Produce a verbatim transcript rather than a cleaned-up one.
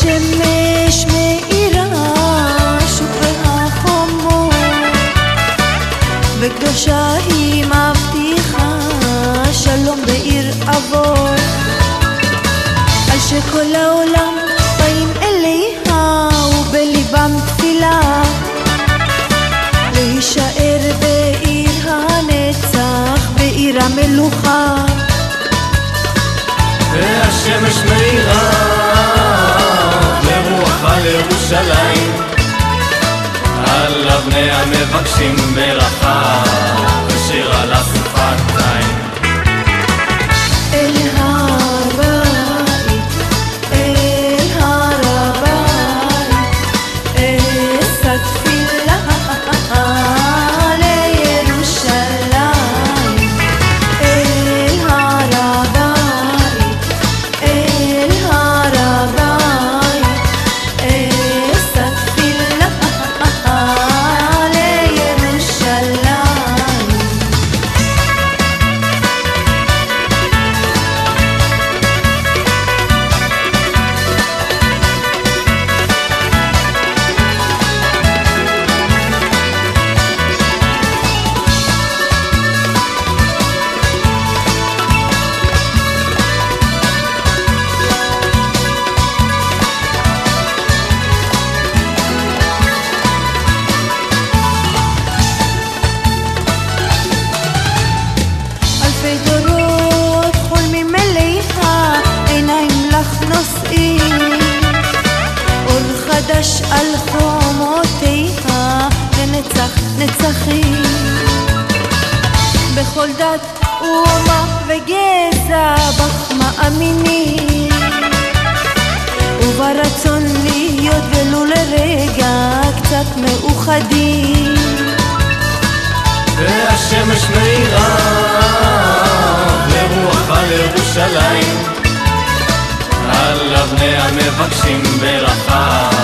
השמש מאירה שוב והחומות, וקדושה היא מבטיחה שלום בעיר אבות, על שכל העולם באים אליה ובליבם תפילה להישאר בעיר הנצח, בעיר המלוכה. והשמש מאירה לרוחה לירושלים, על אבני המבקשים ברכה ושיר על השפתיים. אל הר הבית, אל הר הבית, אשא תפילה לירושלים. אל הר הבית, אל הר הבית, אשא תפילה לירושלים. אלפי דורות חולמים אליה, עיניים לך נושאים, אור חדש על חומותיה לנצח נצחים. בכל דת אומה וגזע בך מאמינים, וברצון להיות ולו לרגע קצת מאוחדים. והשמש מאירה לרוחה לירושלים, על אבני המבקשים ברכה